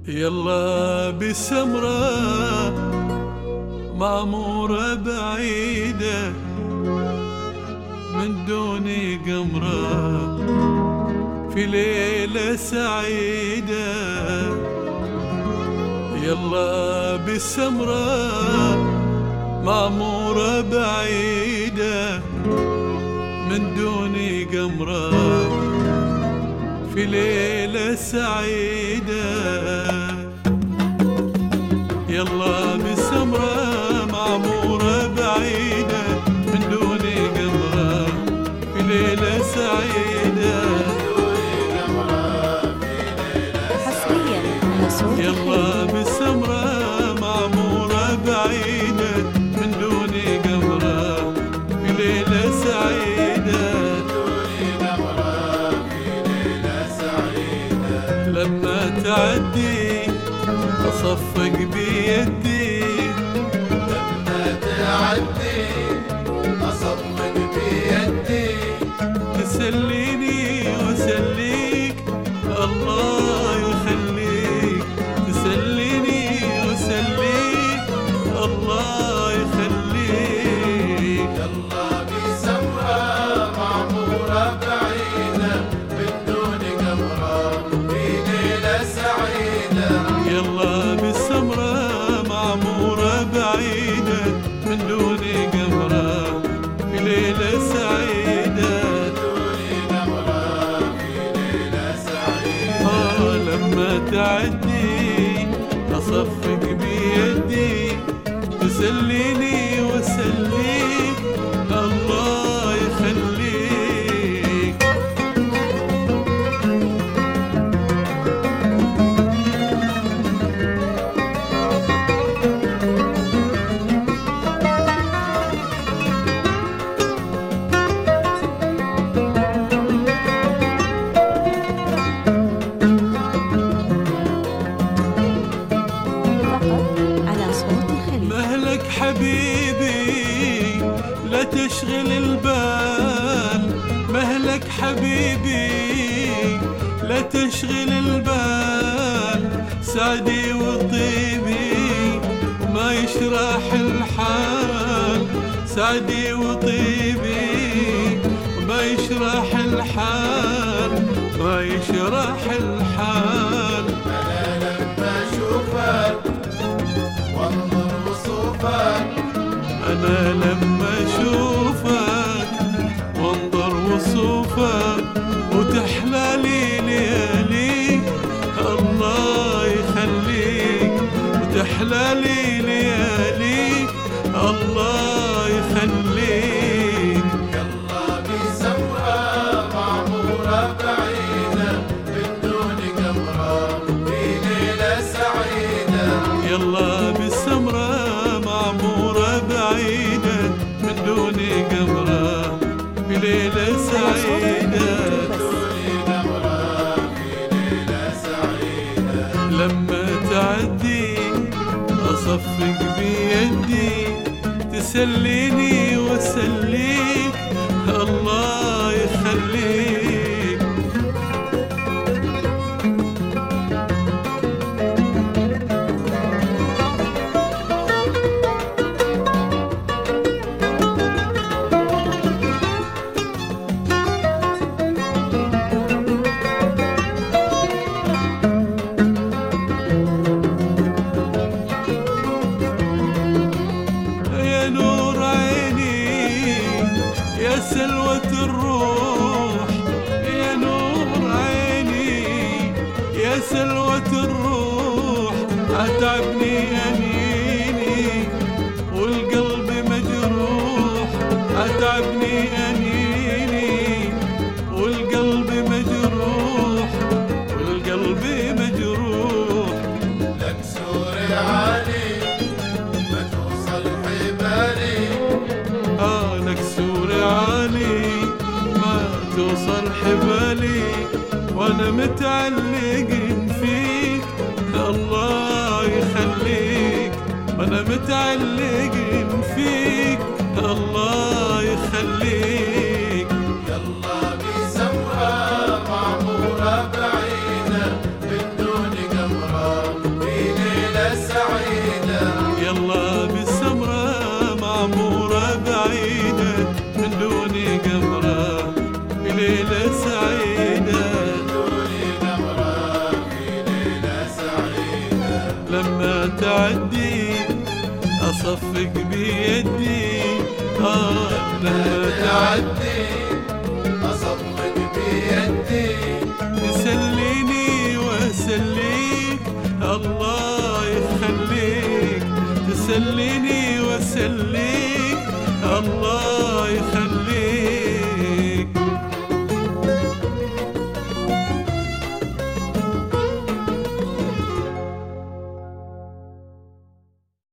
يلا بسمرة معمورة بعيدة من دوني قمرة في ليلة سعيدة. يلا بسمرة معمورة بعيدة من دوني قمرة في ليلة سعيدة. يلا بسمرة معمورة بعيدة من دوني قمرة في ليلة سعيدة. حصريا على صوت يلا بسمرة معمورة بعيدة من دوني قمرة في ليلة سعيدة. لما تعدي أصفق بيدي، لما تعدي أصفق بيدي، تسليني وسليك الله يخليك، تسليني وسليك الله يخليك. يلا بسمرة معمورة بعيدة من دون قمرة في ليلة سعيدة. يلا بالسمرة معمورة بعيدة من دون قمرة في ليلة سعيدة. لما تعدي أصفق بيدي، تسليني وسليك الله يخليك. مهلك حبيبي لا تشغل البال، مهلك حبيبي لا تشغل البال، سعدي وطيبي وما يشرح الحال، سعدي وطيبي وما يشرح الحال، ما يشرح الحال. أنا لما أشوفك وانظر وصوفك، أنا لما أشوفك وانظر وصوفك وتحلى لي لياليك الله يخليك، وتحلى لي لياليك الله يخليك. يلا بسمرة معمورة بعيدة من دون قمرة في ليلة سعيدة. يلا بالسمرة معمورة بعيدة من دون قمرة في ليلة سعيدة. لما تعدي أصفق بيدي، تسليني وسليك الله يخليك. يا نور عيني يا سلوة الروح، يا نور عيني يا سلوة الروح، أتعبني أنيني والقلب مجروح، أتعبني أنيني والقلب مجروح، والقلب مجروح. لك سوري عالي ما توصل حبالي، لك سور عالي ما توصل حبالي، وانا متعلق فيك الله يخليك، وانا متعلق فيك الله يخليك. يلا بسمرة معمورة بعيدة من دون قمرة تعدي أصفق بيدي لما تعدي أصفق بيدي تسليني وأسليك الله يخليك تسليني وأسليك